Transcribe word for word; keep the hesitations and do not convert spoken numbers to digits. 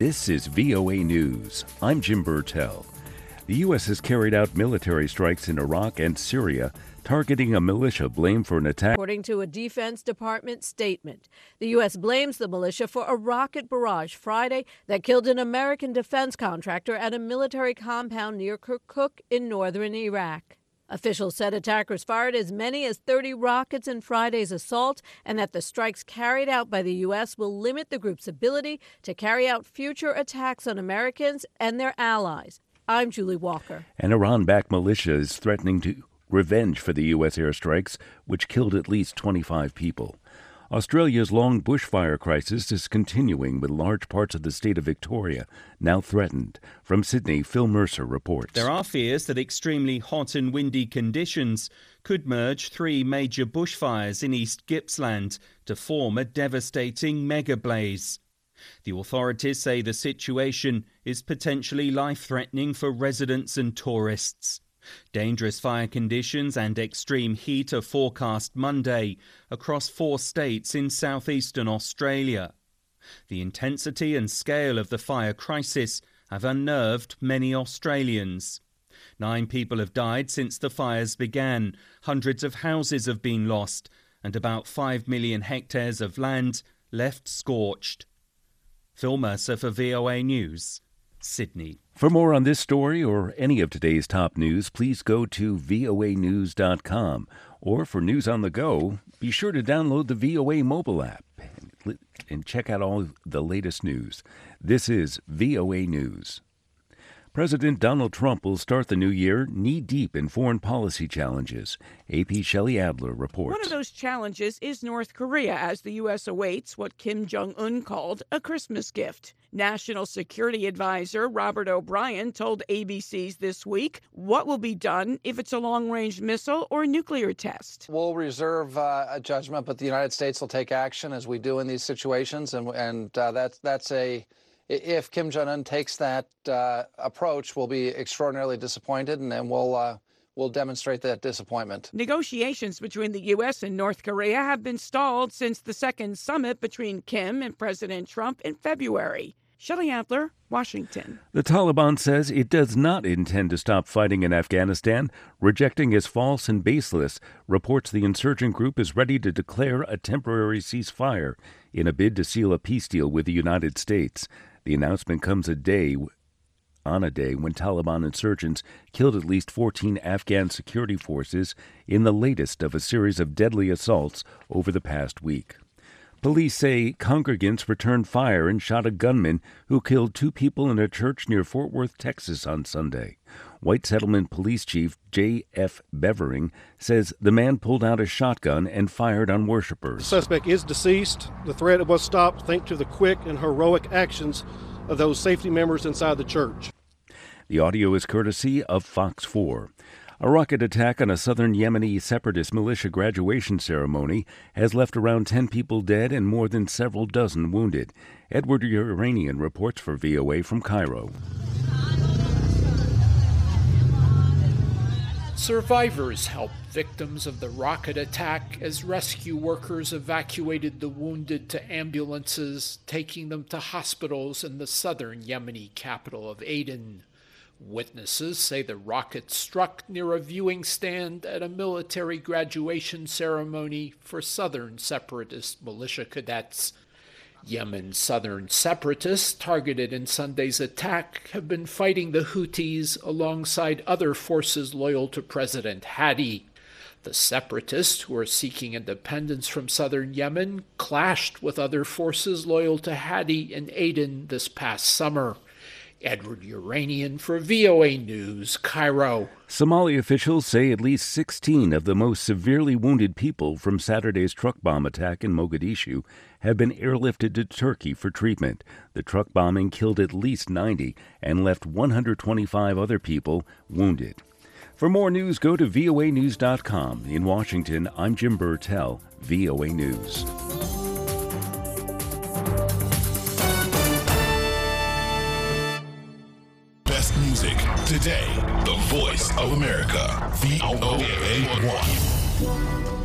This is V O A News. I'm Jim Burtell. The U S has carried out military strikes in Iraq and Syria, targeting a militia blamed for an attack. According to a Defense Department statement, the U S blames the militia for a rocket barrage Friday that killed an American defense contractor at a military compound near Kirkuk in northern Iraq. Officials said attackers fired as many as thirty rockets in Friday's assault and that the strikes carried out by the U S will limit the group's ability to carry out future attacks on Americans and their allies. I'm Julie Walker. An Iran-backed militia is threatening to revenge for the U S airstrikes, which killed at least twenty-five people. Australia's long bushfire crisis is continuing, with large parts of the state of Victoria now threatened. From Sydney, Phil Mercer reports. There are fears that extremely hot and windy conditions could merge three major bushfires in East Gippsland to form a devastating mega blaze. The authorities say the situation is potentially life-threatening for residents and tourists. Dangerous fire conditions and extreme heat are forecast Monday across four states in southeastern Australia. The intensity and scale of the fire crisis have unnerved many Australians. Nine people have died since the fires began, hundreds of houses have been lost, and about five million hectares of land left scorched. Phil Mercer for V O A News, Sydney. For more on this story or any of today's top news, please go to V O A news dot com. Or for news on the go, be sure to download the V O A mobile app and check out all the latest news. This is V O A News. President Donald Trump will start the new year knee-deep in foreign policy challenges. A P Shelley Adler reports. One of those challenges is North Korea, as the U S awaits what Kim Jong-un called a Christmas gift. National Security Advisor Robert O'Brien told A B C's This Week what will be done if it's a long-range missile or nuclear test. We'll reserve uh, a judgment, but the United States will take action as we do in these situations, and, and uh, that's, that's a... If Kim Jong-un takes that uh, approach, we'll be extraordinarily disappointed, and then we'll uh, we'll demonstrate that disappointment. Negotiations between the U S and North Korea have been stalled since the second summit between Kim and President Trump in February. Shelley Adler, Washington. The Taliban says it does not intend to stop fighting in Afghanistan, rejecting as false and baseless reports the insurgent group is ready to declare a temporary ceasefire in a bid to seal a peace deal with the United States. The announcement comes a day on a day when Taliban insurgents killed at least fourteen Afghan security forces in the latest of a series of deadly assaults over the past week. Police say congregants returned fire and shot a gunman who killed two people in a church near Fort Worth, Texas on Sunday. White Settlement Police Chief J F Bevering says the man pulled out a shotgun and fired on worshipers. The suspect is deceased. The threat was stopped thanks to the quick and heroic actions of those safety members inside the church. The audio is courtesy of Fox four. A rocket attack on a southern Yemeni separatist militia graduation ceremony has left around ten people dead and more than several dozen wounded. Edward Uranian reports for V O A from Cairo. Survivors helped victims of the rocket attack as rescue workers evacuated the wounded to ambulances, taking them to hospitals in the southern Yemeni capital of Aden. Witnesses say the rocket struck near a viewing stand at a military graduation ceremony for southern separatist militia cadets. Yemen's southern separatists targeted in Sunday's attack have been fighting the Houthis alongside other forces loyal to President Hadi. The separatists, who are seeking independence from southern Yemen, clashed with other forces loyal to Hadi in Aden this past summer. Edward Uranian for V O A News, Cairo. Somali officials say at least sixteen of the most severely wounded people from Saturday's truck bomb attack in Mogadishu have been airlifted to Turkey for treatment. The truck bombing killed at least ninety and left one hundred twenty-five other people wounded. For more news, go to V O A news dot com. In Washington, I'm Jim Burtell, V O A News. Music today, the voice of America, V O A one.